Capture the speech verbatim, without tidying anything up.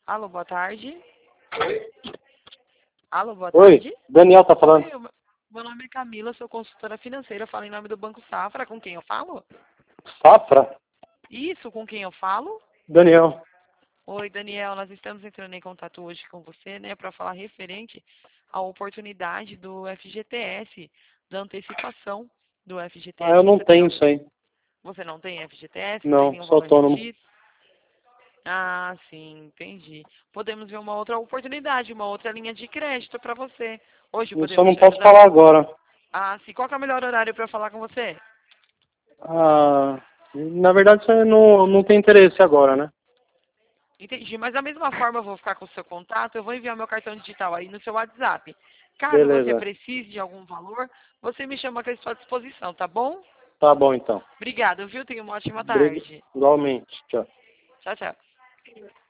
Alô, boa tarde. Alô, boa Oi, tarde. Daniel tá falando. Oi, meu meu nome é Camila, sou consultora financeira, falo em nome do Banco Safra. Com quem eu falo? Safra? Isso, com quem eu falo? Daniel. Oi, Daniel, nós estamos entrando em contato hoje com você, né, para falar referente à oportunidade do F G T S, da antecipação do Ah, eu F G T S. não Você tem tenho algum... isso aí. Você não tem F G T S? Não tem Não, nenhum sou valor autônomo. retido? Ah, sim, entendi. Podemos ver uma outra oportunidade, uma outra linha de crédito para você. Hoje Eu só podemos não te posso ajudar? falar agora. Ah, sim. Qual que é o melhor horário para falar com você? Ah, na verdade, você não, não tem interesse agora, né? Entendi. Mas da mesma forma eu vou ficar com o seu contato, eu vou enviar meu cartão digital aí no seu WhatsApp. Caso você Beleza. precise de algum valor, você me chama que eu estou à disposição, tá bom? Tá bom, então. Obrigada, viu? Tenha uma ótima Briga. tarde. Igualmente. Tchau. Tchau, tchau.